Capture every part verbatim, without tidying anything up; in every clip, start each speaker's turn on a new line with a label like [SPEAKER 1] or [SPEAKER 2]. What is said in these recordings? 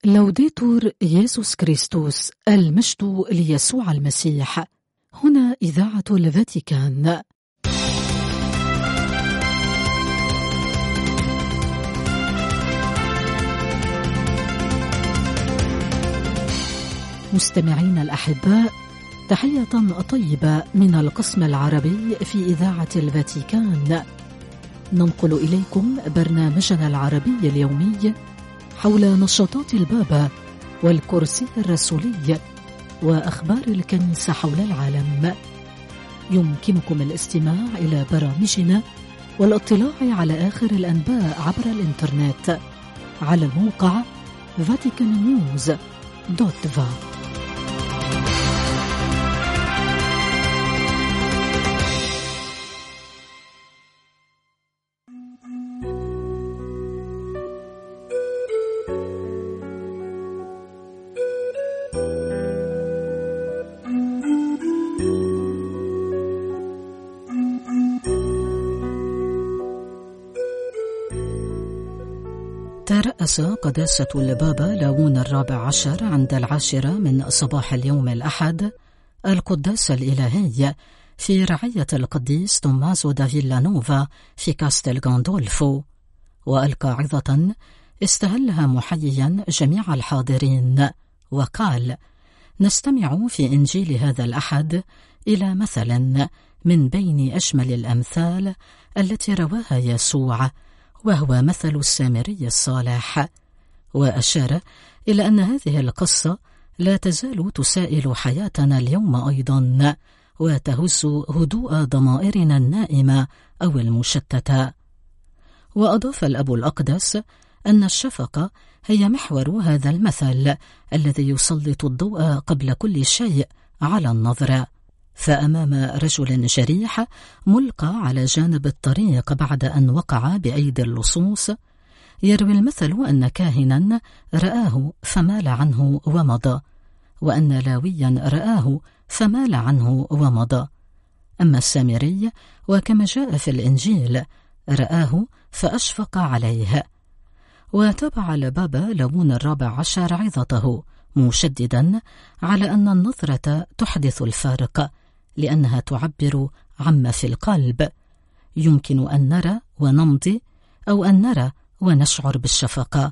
[SPEAKER 1] لوديتور يسوع كريستوس، المجد ليسوع المسيح. هنا إذاعة الفاتيكان. مستمعين الأحباء، تحية طيبة من القسم العربي في إذاعة الفاتيكان. ننقل إليكم برنامجنا العربي اليومي حول نشاطات البابا والكرسي الرسولي وأخبار الكنيسة حول العالم. يمكنكم الاستماع إلى برامجنا والاطلاع على آخر الأنباء عبر الإنترنت على الموقع فاتيكان نيوز دوت فا. ترأس قداسة البابا لاون الرابع عشر عند العاشرة من صباح اليوم الأحد القداس الإلهي في رعاية القديس تومازو دا فيلانوفا في كاستيل غاندولفو، وألقى عظة استهلها محييا جميع الحاضرين وقال: نستمع في إنجيل هذا الأحد إلى مثل من بين أجمل الأمثال التي رواها يسوع، وهو مثل السامري الصالح. وأشار إلى أن هذه القصة لا تزال تسائل حياتنا اليوم أيضا، وتهز هدوء ضمائرنا النائمة أو المشتتة. وأضاف الأب الأقدس أن الشفقة هي محور هذا المثل الذي يسلط الضوء قبل كل شيء على النظرة. فأمام رجل جريح ملقى على جانب الطريق بعد أن وقع بأيدي اللصوص، يروي المثل أن كاهنا رآه فمال عنه ومضى، وأن لاويا رآه فمال عنه ومضى. أما السامري وكما جاء في الإنجيل رآه فأشفق عليه. وتابع البابا لاون الرابع عشر عظته مشددا على أن النظرة تحدث الفارق، لأنها تعبر عما في القلب. يمكن أن نرى ونمضي، أو أن نرى ونشعر بالشفقة.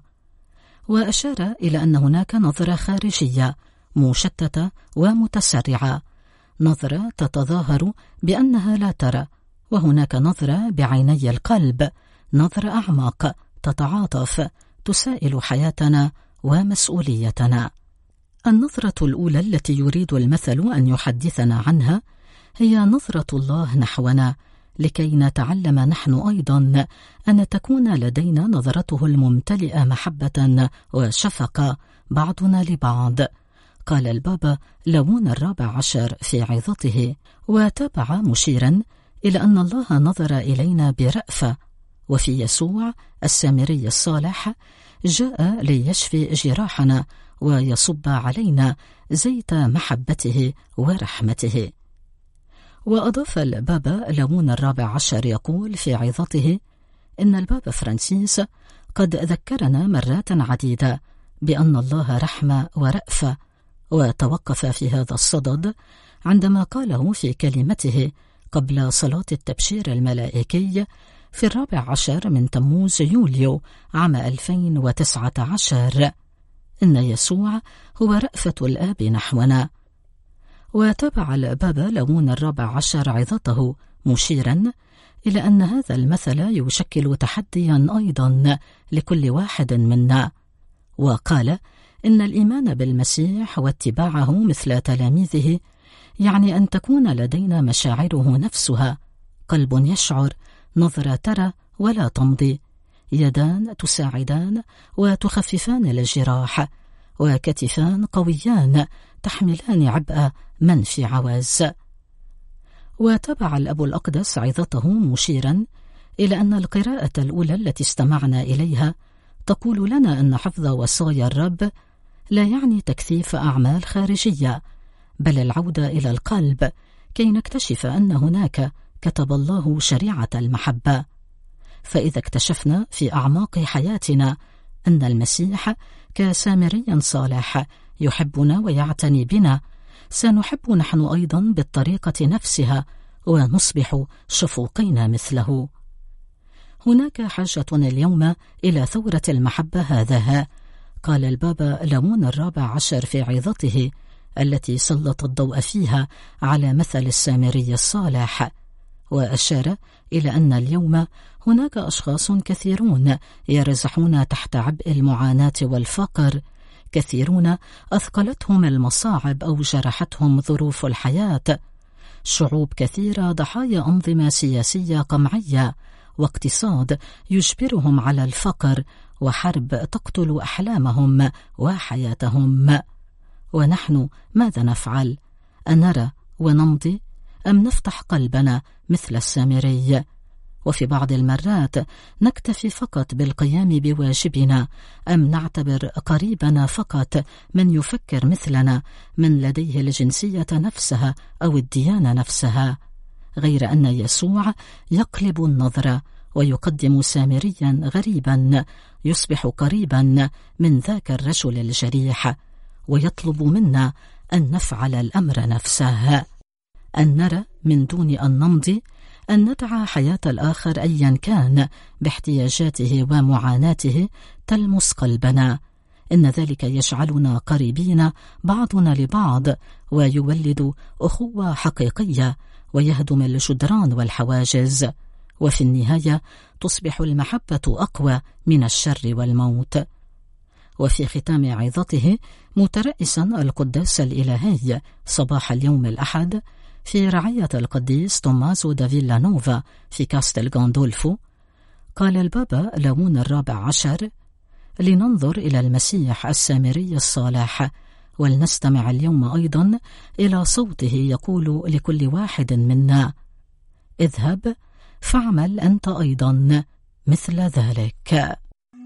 [SPEAKER 1] وأشار إلى أن هناك نظرة خارجية مشتتة ومتسرعة، نظرة تتظاهر بأنها لا ترى، وهناك نظرة بعيني القلب، نظرة أعمق تتعاطف، تسائل حياتنا ومسؤوليتنا. النظرة الأولى التي يريد المثل أن يحدثنا عنها هي نظرة الله نحونا، لكي نتعلم نحن أيضا أن تكون لدينا نظرته الممتلئة محبة وشفقة بعضنا لبعض، قال البابا لاون الرابع عشر في عظته. وتابع مشيرا إلى أن الله نظر إلينا برأفة، وفي يسوع السامري الصالح جاء ليشفي جراحنا ويصب علينا زيت محبته ورحمته. وأضاف البابا لاون الرابع عشر يقول في عظته إن البابا فرانسيس قد ذكرنا مرات عديدة بأن الله رحمة ورأفة، وتوقف في هذا الصدد عندما قاله في كلمته قبل صلاة التبشير الملائكي في الرابع عشر من تموز يوليو عام ألفين وتسعة عشر: إن يسوع هو رأفة الآب نحونا. وتابع البابا لاون الرابع عشر عظته مشيرا إلى أن هذا المثل يشكل تحديا أيضا لكل واحد منا، وقال إن الإيمان بالمسيح واتباعه مثل تلاميذه يعني أن تكون لدينا مشاعره نفسها، قلب يشعر، نظرة ترى ولا تمضي، يدان تساعدان وتخففان الجراح، وكتفان قويان تحملان عبء من في عواز. وتابع الأب الأقدس عظته مشيرا إلى أن القراءة الأولى التي استمعنا إليها تقول لنا أن حفظ وصايا الرب لا يعني تكثيف أعمال خارجية، بل العودة إلى القلب كي نكتشف أن هناك كتب الله شريعة المحبة. فإذا اكتشفنا في أعماق حياتنا أن المسيح كسامري صالح يحبنا ويعتني بنا، سنحب نحن أيضا بالطريقة نفسها ونصبح شفوقين مثله. هناك حاجة اليوم إلى ثورة المحبة هذا، قال البابا ليون الرابع عشر في عظته التي سلط الضوء فيها على مثل السامري الصالح، وأشار إلى أن اليوم هناك أشخاص كثيرون يرزحون تحت عبء المعاناة والفقر، كثيرون أثقلتهم المصاعب أو جرحتهم ظروف الحياة، شعوب كثيرة ضحايا أنظمة سياسية قمعية واقتصاد يجبرهم على الفقر وحرب تقتل أحلامهم وحياتهم. ونحن ماذا نفعل؟ أن نرى ونمضي أم نفتح قلبنا مثل السامري؟ وفي بعض المرات نكتفي فقط بالقيام بواجبنا، أم نعتبر قريبنا فقط من يفكر مثلنا، من لديه الجنسية نفسها أو الديانة نفسها، غير أن يسوع يقلب النظرة ويقدم سامريا غريبا يصبح قريبا من ذاك الرجل الجريح، ويطلب منا أن نفعل الأمر نفسه، أن نرى من دون أن نمضي، أن ندع حياة الآخر أيا كان باحتياجاته ومعاناته تلمس قلبنا، إن ذلك يجعلنا قريبين بعضنا لبعض ويولد أخوة حقيقية ويهدم الجدران والحواجز، وفي النهاية تصبح المحبة أقوى من الشر والموت. وفي ختام عظته مترأسا القداس الإلهي صباح اليوم الأحد في رعاية القديس تومازو دا فيلا نوفا في كاستل غاندولفو، قال البابا ليون الرابع عشر: لننظر إلى المسيح السامري الصالح، ولنستمع اليوم أيضا إلى صوته يقول لكل واحد منا: اذهب فاعمل أنت أيضا مثل ذلك.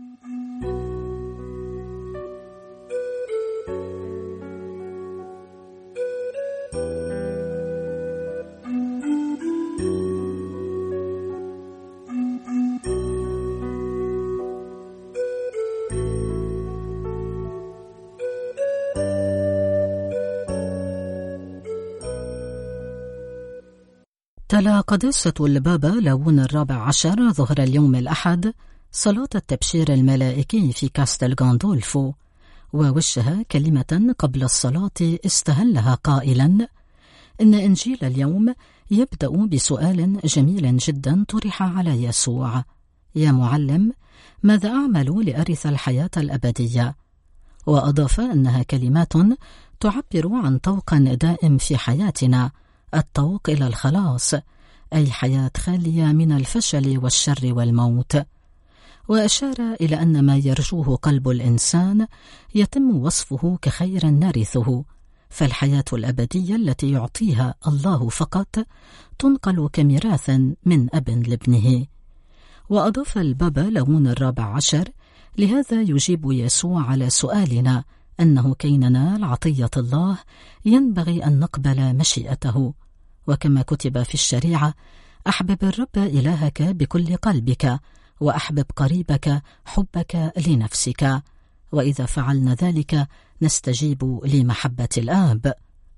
[SPEAKER 1] تلا قداسة البابا ليون الرابع عشر ظهر اليوم الأحد صلاة التبشير الملائكي في كاستل غاندولفو، ووجه كلمة قبل الصلاة استهلها قائلا: إن إنجيل اليوم يبدأ بسؤال جميل جدا طرح على يسوع: يا معلم، ماذا أعمل لأرث الحياة الأبدية؟ وأضاف أنها كلمات تعبر عن طوق دائم في حياتنا، الطوق إلى الخلاص، أي حياة خالية من الفشل والشر والموت. وأشار إلى أن ما يرجوه قلب الإنسان يتم وصفه كخير نرثه، فالحياة الأبدية التي يعطيها الله فقط تنقل كميراث من أب لابنه. وأضاف البابا ليون الرابع عشر: لهذا يجيب يسوع على سؤالنا أنه كي ننال عطية الله ينبغي أن نقبل مشيئته، وكما كتب في الشريعة: أحبب الرب إلهك بكل قلبك، وأحبب قريبك حبك لنفسك، وإذا فعلنا ذلك نستجيب لمحبة الآب.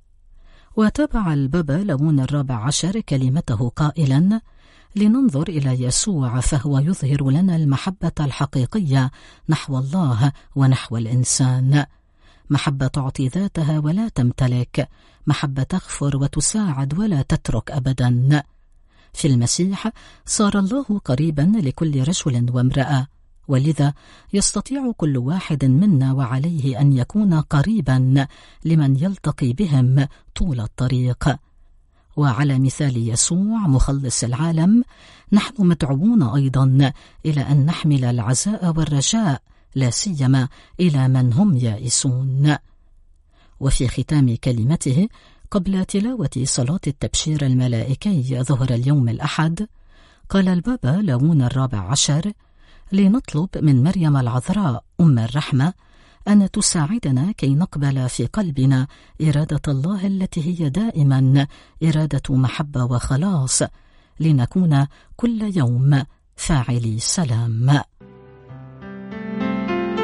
[SPEAKER 1] وتابع البابا ليون الرابع عشر كلمته قائلا: لننظر إلى يسوع فهو يظهر لنا المحبة الحقيقية نحو الله ونحو الإنسان، محبة تعطي ذاتها ولا تمتلك، محبة تغفر وتساعد ولا تترك أبدا. في المسيح صار الله قريبا لكل رجل وامرأة، ولذا يستطيع كل واحد منا وعليه أن يكون قريبا لمن يلتقي بهم طول الطريق. وعلى مثال يسوع مخلص العالم، نحن مدعوون أيضا إلى أن نحمل العزاء والرجاء، لا سيما إلى من هم يائسون. وفي ختام كلمته قبل تلاوة صلاة التبشير الملائكي ظهر اليوم الأحد، قال البابا ليون الرابع عشر: لنطلب من مريم العذراء أم الرحمة أن تساعدنا كي نقبل في قلبنا إرادة الله التي هي دائما إرادة محبة وخلاص، لنكون كل يوم فاعلي سلام.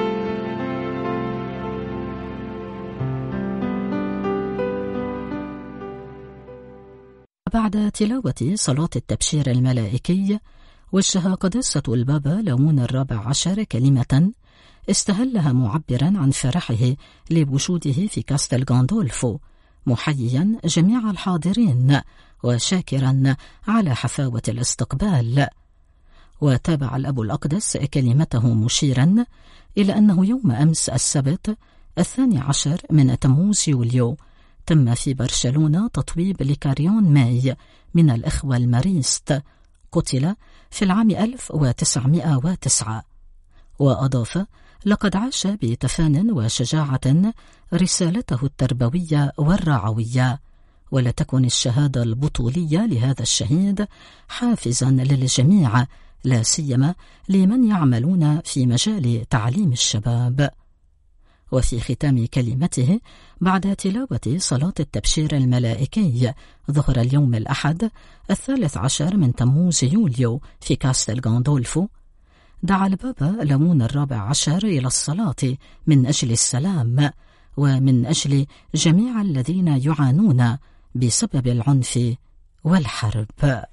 [SPEAKER 1] بعد تلاوة صلاة التبشير الملائكي، وجه قداسة البابا لاون الرابع عشر كلمة استهلها معبرا عن فرحه لوجوده في كاستل غاندولفو، محييا جميع الحاضرين وشاكرا على حفاوة الاستقبال. وتابع الأب الأقدس كلمته مشيرا إلى أنه يوم أمس السبت الثاني عشر من تموز يوليو تم في برشلونة تطويب لكاريون ماي من الإخوة الماريست، قتل في العام ألف وتسعمائة وتسعة. وأضاف: لقد عاش بتفان وشجاعة رسالته التربوية والرعوية، ولتكن الشهادة البطولية لهذا الشهيد حافزا للجميع، لا سيما لمن يعملون في مجال تعليم الشباب. وفي ختام كلمته بعد تلاوة صلاة التبشير الملائكي ظهر اليوم الأحد الثالث عشر من تموز يوليو في كاستل غاندولفو، دعا البابا لاون الرابع عشر إلى الصلاة من أجل السلام ومن أجل جميع الذين يعانون بسبب العنف والحرب.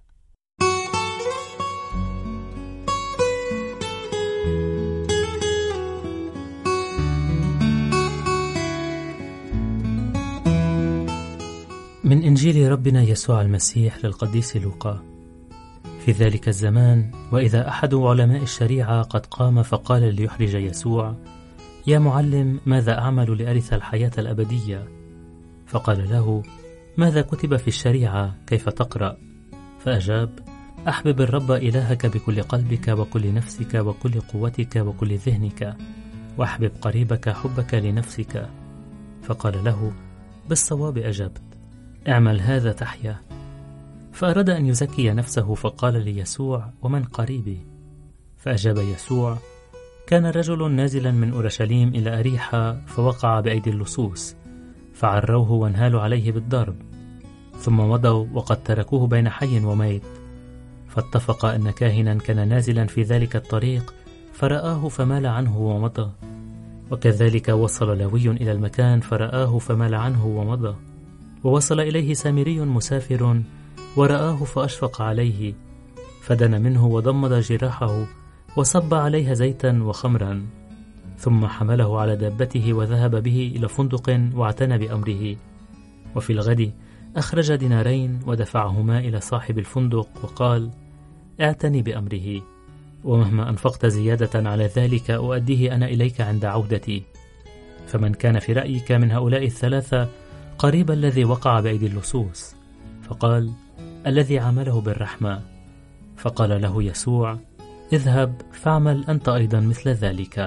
[SPEAKER 2] من إنجيل ربنا يسوع المسيح للقديس لوقا. في ذلك الزمان، وإذا أحد علماء الشريعة قد قام فقال ليحرج يسوع: يا معلم، ماذا أعمل لأرث الحياة الأبدية؟ فقال له: ماذا كتب في الشريعة؟ كيف تقرأ؟ فأجاب: أحبب الرب إلهك بكل قلبك وكل نفسك وكل قوتك وكل ذهنك، وأحبب قريبك حبك لنفسك. فقال له: بالصواب أجبت، اعمل هذا تحيا. فأراد أن يزكي نفسه فقال ليسوع: ومن قريبي؟ فأجاب يسوع: كان رجل نازلا من أورشليم إلى أريحا فوقع بأيدي اللصوص، فعروه وانهالوا عليه بالضرب، ثم مضوا وقد تركوه بين حي وميت. فاتفق أن كاهنا كان نازلا في ذلك الطريق فرآه فمال عنه ومضى، وكذلك وصل لوي إلى المكان فرآه فمال عنه ومضى، ووصل إليه سامري مسافر ورآه فأشفق عليه، فدنا منه وضمد جراحه وصب عليها زيتا وخمرا، ثم حمله على دابته وذهب به إلى فندق واعتنى بأمره. وفي الغد أخرج دينارين ودفعهما إلى صاحب الفندق وقال: اعتني بأمره، ومهما أنفقت زيادة على ذلك أؤديه أنا إليك عند عودتي. فمن كان في رأيك من هؤلاء الثلاثة قريب الذي وقع بأيدي اللصوص؟ فقال: الذي عمله بالرحمة. فقال له يسوع: اذهب فاعمل أنت أيضا مثل ذلك.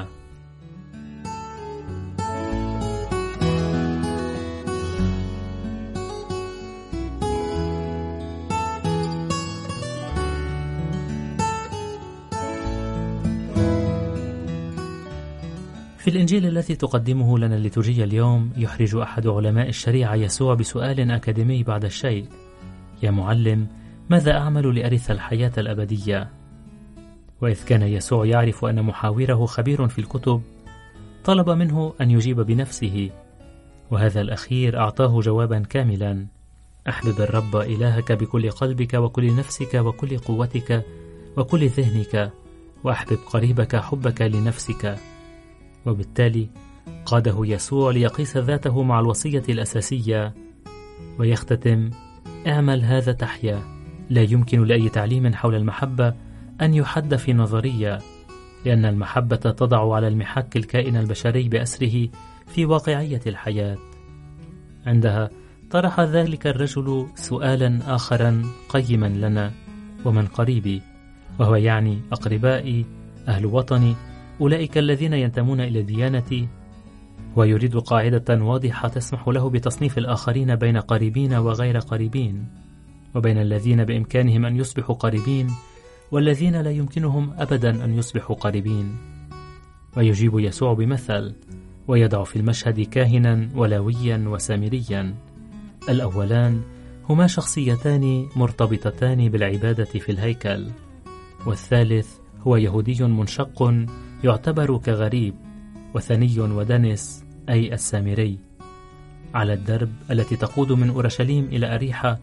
[SPEAKER 2] في الإنجيل الذي تقدمه لنا الليتورجية اليوم، يحرج أحد علماء الشريعة يسوع بسؤال أكاديمي بعد الشيء: يا معلم، ماذا أعمل لأرث الحياة الأبدية؟ وإذ كان يسوع يعرف أن محاوره خبير في الكتب، طلب منه أن يجيب بنفسه، وهذا الأخير أعطاه جوابا كاملا: أحبب الرب إلهك بكل قلبك وكل نفسك وكل قوتك وكل ذهنك، وأحبب قريبك حبك لنفسك. وبالتالي قاده يسوع ليقيس ذاته مع الوصية الأساسية ويختتم: اعمل هذا تحيا. لا يمكن لأي تعليم حول المحبة أن يحد في نظرية، لأن المحبة تضع على المحك الكائن البشري بأسره في واقعية الحياة. عندها طرح ذلك الرجل سؤالا آخرا قيما لنا: ومن قريبي؟ وهو يعني أقربائي، أهل وطني، أولئك الذين ينتمون إلى ديانتي. ويريد قاعدة واضحة تسمح له بتصنيف الآخرين بين قريبين وغير قريبين، وبين الذين بإمكانهم أن يصبحوا قريبين والذين لا يمكنهم أبدا أن يصبحوا قريبين. ويجيب يسوع بمثل، ويضع في المشهد كاهنا ولاويا وسامريا. الأولان هما شخصيتان مرتبطتان بالعبادة في الهيكل، والثالث هو يهودي منشق يعتبر كغريب، وثني ودنس أي السامري. على الدرب التي تقود من أورشليم إلى أريحا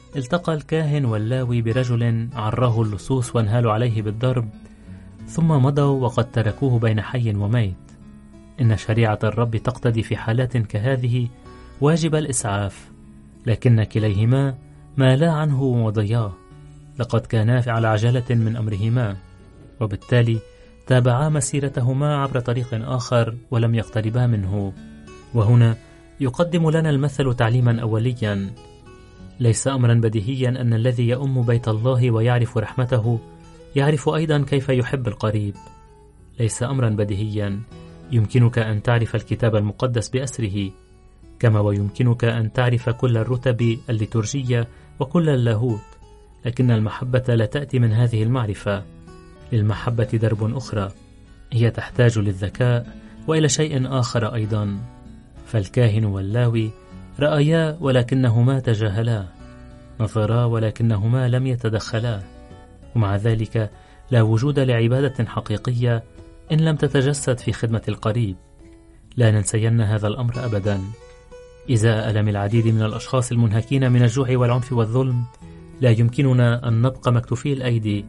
[SPEAKER 2] التقى الكاهن واللاوي برجل عراه اللصوص وانهالوا عليه بالضرب، ثم مضوا وقد تركوه بين حي وميت. إن شريعة الرب تقتضي في حالات كهذه واجب الإسعاف، لكن كليهما مالا عنه ومضياه، لقد كانا على عجلة من أمرهما، وبالتالي تابعا مسيرتهما عبر طريق آخر ولم يقتربا منه. وهنا يقدم لنا المثل تعليما أوليا. ليس أمرا بديهيا أن الذي يؤم بيت الله ويعرف رحمته يعرف أيضا كيف يحب القريب. ليس أمرا بديهيا يمكنك أن تعرف الكتاب المقدس بأسره، كما ويمكنك أن تعرف كل الرتب الليتورجية وكل اللاهوت، لكن المحبة لا تأتي من هذه المعرفة. للمحبة درب أخرى، هي تحتاج للذكاء وإلى شيء آخر أيضا. فالكاهن واللاوي رأيا ولكنهما تجاهلا، نظرا ولكنهما لم يتدخلا، ومع ذلك لا وجود لعبادة حقيقية إن لم تتجسد في خدمة القريب. لا ننسين هذا الأمر أبدا. إزاء ألم العديد من الأشخاص المنهكين من الجوع والعنف والظلم، لا يمكننا أن نبقى مكتوفي الأيدي،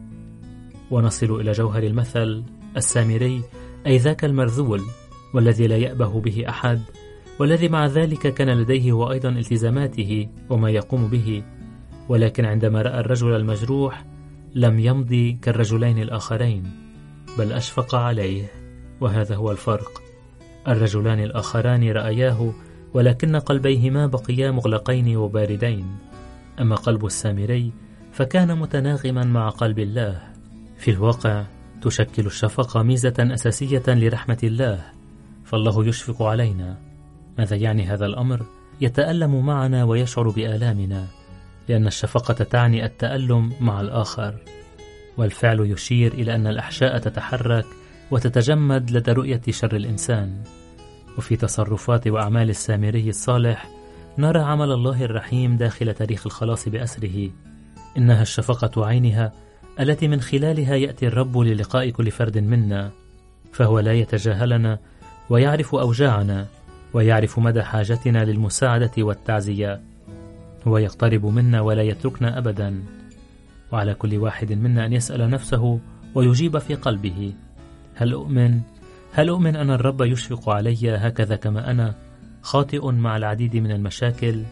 [SPEAKER 2] ونصل إلى جوهر المثل السامري، أي ذاك المرذول والذي لا يأبه به أحد، والذي مع ذلك كان لديه هو أيضا التزاماته وما يقوم به، ولكن عندما رأى الرجل المجروح لم يمضي كالرجلين الآخرين، بل أشفق عليه. وهذا هو الفرق. الرجلان الآخران رأياه، ولكن قلبيهما بقيا مغلقين وباردين، أما قلب السامري فكان متناغما مع قلب الله. في الواقع تشكل الشفقة ميزة أساسية لرحمة الله، فالله يشفق علينا. ماذا يعني هذا الأمر؟ يتألم معنا ويشعر بآلامنا، لأن الشفقة تعني التألم مع الآخر، والفعل يشير إلى أن الأحشاء تتحرك وتتجمد لدى رؤية شر الإنسان. وفي تصرفات وأعمال السامري الصالح نرى عمل الله الرحيم داخل تاريخ الخلاص بأسره. إنها الشفقة عينها التي من خلالها يأتي الرب للقاء كل فرد منا، فهو لا يتجاهلنا ويعرف أوجاعنا ويعرف مدى حاجتنا للمساعدة والتعزية. هو يقترب منا ولا يتركنا أبدا، وعلى كل واحد منا أن يسأل نفسه ويجيب في قلبه: هل أؤمن؟ هل أؤمن أن الرب يشفق علي هكذا كما أنا خاطئ مع العديد من المشاكل؟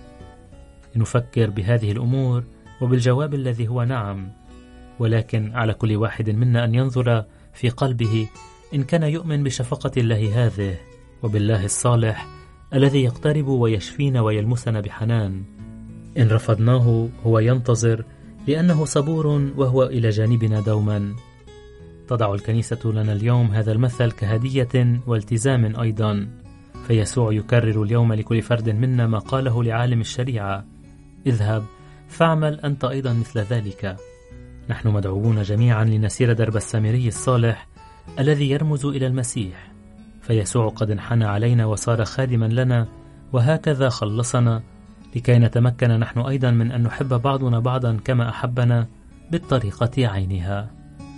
[SPEAKER 2] نفكر بهذه الأمور وبالجواب الذي هو نعم، ولكن على كل واحد منا أن ينظر في قلبه إن كان يؤمن بشفقة الله هذه وبالله الصالح الذي يقترب ويشفينا ويلمسنا بحنان. إن رفضناه هو ينتظر، لأنه صبور وهو إلى جانبنا دوما. تضع الكنيسة لنا اليوم هذا المثل كهدية والتزام أيضا، فيسوع يكرر اليوم لكل فرد منا ما قاله لعالم الشريعة: اذهب فاعمل أنت أيضا مثل ذلك. نحن مدعوون جميعا لنسير درب السامري الصالح الذي يرمز إلى المسيح، فيسوع قد انحنى علينا وصار خادما لنا، وهكذا خلصنا لكي نتمكن نحن أيضا من أن نحب بعضنا بعضا كما أحبنا بالطريقة عينها.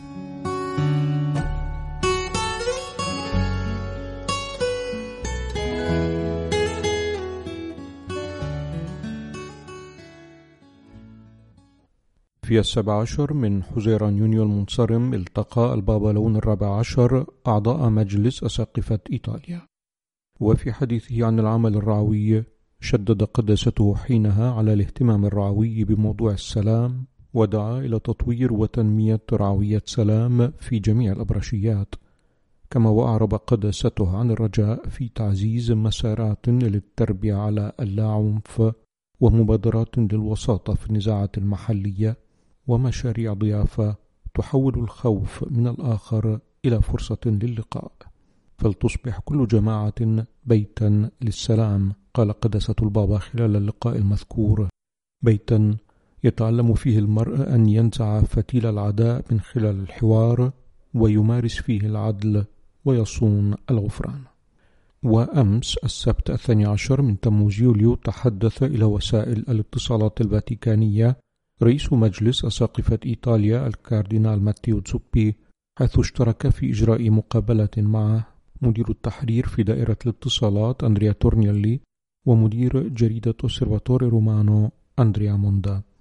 [SPEAKER 3] في السابع عشر من حزيران يونيو المنصرم التقى البابا لون الرابع عشر أعضاء مجلس أساقفة إيطاليا، وفي حديثه عن العمل الرعوي شدد قداسته حينها على الاهتمام الرعوي بموضوع السلام، ودعا إلى تطوير وتنمية رعوية سلام في جميع الأبرشيات، كما وأعرب قداسته عن الرجاء في تعزيز مسارات للتربية على اللاعنف ومبادرات للوساطة في النزاعات المحلية ومشاريع ضيافة تحول الخوف من الآخر إلى فرصة للقاء، فلتصبح كل جماعة بيتا للسلام. قال قداسة البابا خلال اللقاء المذكور: بيتا يتعلم فيه المرء أن ينزع فتيل العداء من خلال الحوار، ويمارس فيه العدل ويصون الغفران. وأمس السبت الثاني عشر من تموز يوليو تحدث إلى وسائل الاتصالات الفاتيكانية رئيس مجلس أساقفة إيطاليا الكاردينال ماتيو زوبي، حيث اشترك في إجراء مقابلة معه مدير التحرير في دائرة الاتصالات أندريا تورنيلي ومدير جريدة أوسيرفاتوري رومانو أندريا موندا.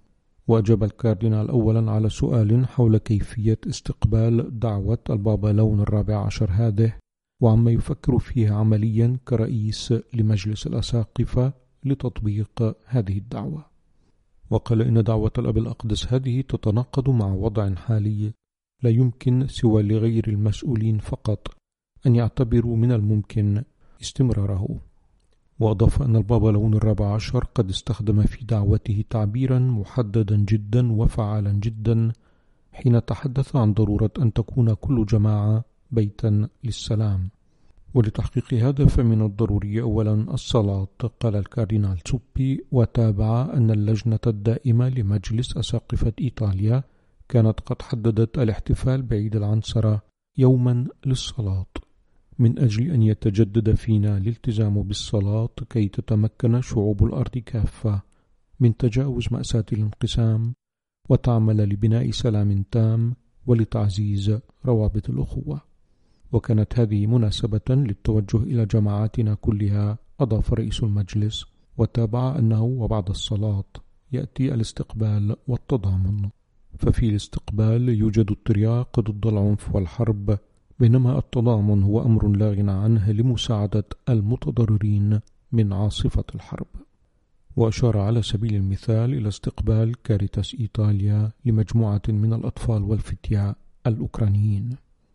[SPEAKER 3] وأجاب الكاردينال أولا على سؤال حول كيفية استقبال دعوة البابا لون الرابع عشر هذه وعما يفكر فيه عمليا كرئيس لمجلس الأساقفة لتطبيق هذه الدعوة. وقال إن دعوة الأب الأقدس هذه تتناقض مع وضع حالي لا يمكن سوى لغير المسؤولين فقط أن يعتبروا من الممكن استمراره. وأضاف أن البابا لون الرابع عشر قد استخدم في دعوته تعبيرا محددا جدا وفعالا جدا حين تحدث عن ضرورة أن تكون كل جماعة بيتا للسلام. ولتحقيق هذا فمن الضروري أولا الصلاة، قال الكاردينال تسوبي، وتابع أن اللجنة الدائمة لمجلس أساقفة إيطاليا كانت قد حددت الاحتفال بعيد العنصرة يوما للصلاة من أجل أن يتجدد فينا الالتزام بالصلاة كي تتمكن شعوب الأرض كافة من تجاوز مأساة الانقسام وتعمل لبناء سلام تام ولتعزيز روابط الأخوة. وكانت هذه مناسبة للتوجه إلى جماعاتنا كلها، أضاف رئيس المجلس، وتابع أنه وبعد الصلاة يأتي الاستقبال والتضامن، ففي الاستقبال يوجد الترياق ضد العنف والحرب، بينما التضامن هو أمر لا غنى عنه لمساعدة المتضررين من عاصفة الحرب. وأشار على سبيل المثال إلى استقبال كاريتاس إيطاليا لمجموعة من الأطفال والفتية الأوكرانيين.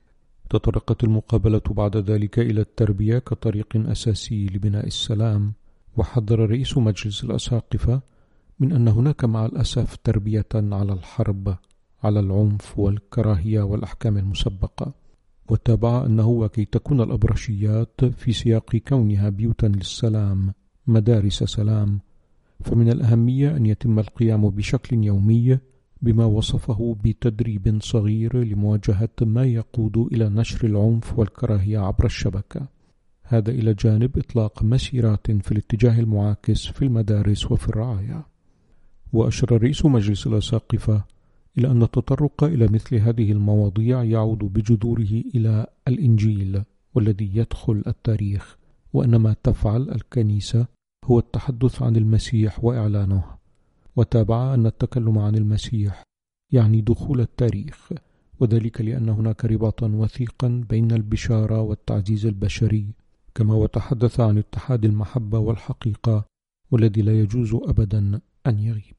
[SPEAKER 3] تطرقت المقابلة بعد ذلك إلى التربية كطريق أساسي لبناء السلام، وحذر رئيس مجلس الأساقفة من أن هناك مع الأسف تربية على الحرب، على العنف والكراهية والأحكام المسبقة. وتابع أنه وكي تكون الأبرشيات في سياق كونها بيوتا للسلام مدارس سلام، فمن الأهمية أن يتم القيام بشكل يومي بما وصفه بتدريب صغير لمواجهة ما يقود إلى نشر العنف والكراهية عبر الشبكة، هذا إلى جانب إطلاق مسيرات في الاتجاه المعاكس في المدارس وفي الرعاية. وأشار رئيس مجلس الأساقفة إلى أن التطرق إلى مثل هذه المواضيع يعود بجذوره إلى الإنجيل والذي يدخل التاريخ، وأن ما تفعل الكنيسة هو التحدث عن المسيح وإعلانه. وتابع أن التكلم عن المسيح يعني دخول التاريخ، وذلك لأن هناك رباطا وثيقا بين البشارة والتعزيز البشري، كما وتحدث عن اتحاد المحبة والحقيقة والذي لا يجوز أبدا أن يغيب.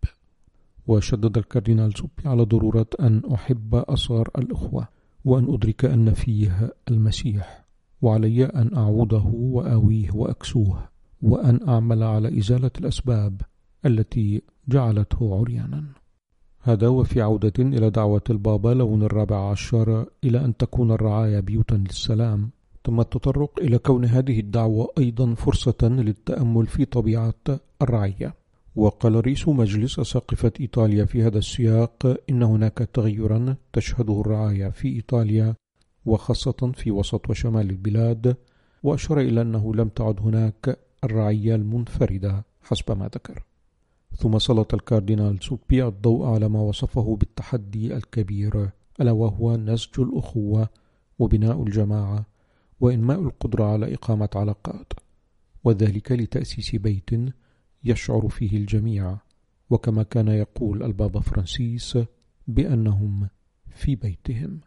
[SPEAKER 3] وشدد الكاردينال تسوبي على ضرورة أن أحب أصغر الأخوة، وأن أدرك أن فيه المسيح، وعلي أن أعوده وآويه وأكسوه، وأن أعمل على إزالة الأسباب التي جعلته عريانا. هذا وفي عودة إلى دعوة البابا لون الرابع عشر إلى أن تكون الرعاية بيوتا للسلام، تم التطرق إلى كون هذه الدعوة أيضا فرصة للتأمل في طبيعة الرعية. وقال رئيس مجلس أساقفة إيطاليا في هذا السياق إن هناك تغيرا تشهده الرعاية في إيطاليا وخاصة في وسط وشمال البلاد، وأشار إلى أنه لم تعد هناك الرعية المنفردة حسب ما ذكر. ثم سلط الكاردينال تسوبي الضوء على ما وصفه بالتحدي الكبير، ألا وهو نسج الأخوة وبناء الجماعة وإنماء القدرة على إقامة علاقات، وذلك لتأسيس بيت يشعر فيه الجميع، وكما كان يقول البابا فرانسيس بأنهم في بيتهم.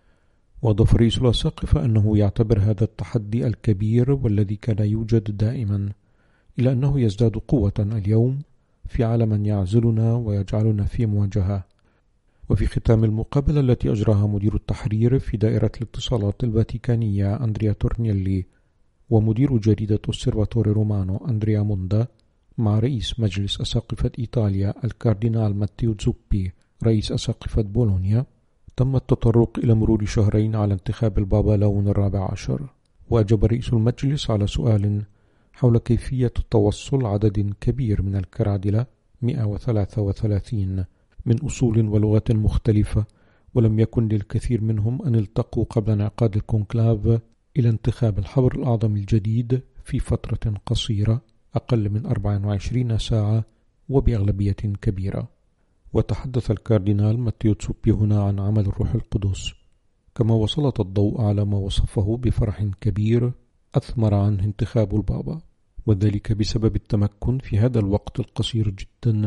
[SPEAKER 3] وأضاف رئيس الأساقفة أنه يعتبر هذا التحدي الكبير والذي كان يوجد دائما إلى أنه يزداد قوة اليوم في عالم يعزلنا ويجعلنا في مواجهة. وفي ختام المقابلة التي أجراها مدير التحرير في دائرة الاتصالات الفاتيكانية أندريا تورنيلي ومدير جريدة أوسيرفاتوري رومانو أندريا موندا مع رئيس مجلس أساقفة إيطاليا الكاردينال ماتيو تسوبي رئيس أساقفة بولونيا، تم التطرق إلى مرور شهرين على انتخاب البابا لون الرابع عشر. وأجاب رئيس المجلس على سؤال حول كيفية توصل عدد كبير من الكرادلة مئة وثلاثة وثلاثين من أصول ولغات مختلفة، ولم يكن للكثير منهم أن التقوا قبل انعقاد الكونكلاف، إلى انتخاب الحبر الأعظم الجديد في فترة قصيرة أقل من أربع وعشرين ساعة وبأغلبية كبيرة. وتحدث الكاردينال ماتيو تسوبي هنا عن عمل الروح القدس، كما وسلط الضوء على ما وصفه بفرح كبير أثمر عنه انتخاب البابا، وذلك بسبب التمكن في هذا الوقت القصير جدا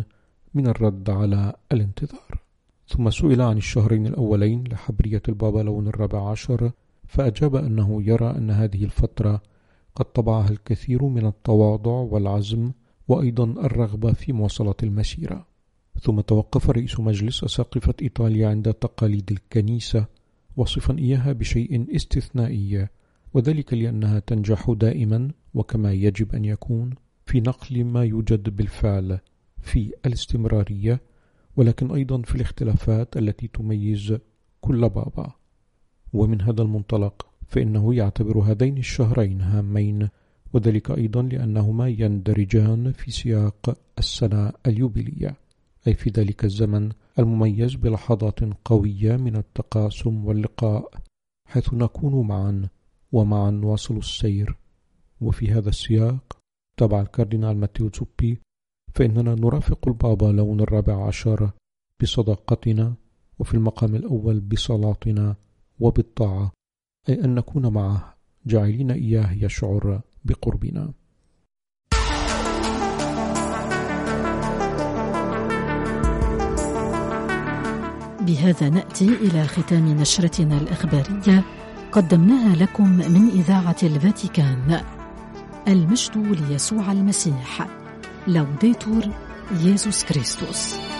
[SPEAKER 3] من الرد على الانتظار. ثم سئل عن الشهرين الأولين لحبرية البابا لون الرابع عشر، فأجاب أنه يرى أن هذه الفترة قد طبعها الكثير من التواضع والعزم وأيضا الرغبة في مواصلة المسيرة. ثم توقف رئيس مجلس أساقفة إيطاليا عند تقاليد الكنيسة، وصفا إياها بشيء استثنائي، وذلك لأنها تنجح دائما وكما يجب أن يكون في نقل ما يوجد بالفعل في الاستمرارية، ولكن أيضا في الاختلافات التي تميز كل بابا. ومن هذا المنطلق فإنه يعتبر هذين الشهرين هامين، وذلك أيضا لأنهما يندرجان في سياق السنة اليوبيلية، أي في ذلك الزمن المميز بلحظات قوية من التقاسم واللقاء، حيث نكون معا ومعا نواصل السير. وفي هذا السياق تبع الكاردينال ماتيو زوبي فإننا نرافق البابا لون الرابع عشر بصداقتنا، وفي المقام الأول بصلاتنا وبالطاعة، أي أن نكون معه جاعلين إياه يشعر بقربنا.
[SPEAKER 1] بهذا نأتي إلى ختام نشرتنا الإخبارية قدمناها لكم من إذاعة الفاتيكان. المجد ليسوع المسيح. لوديتور يسوع كريستوس.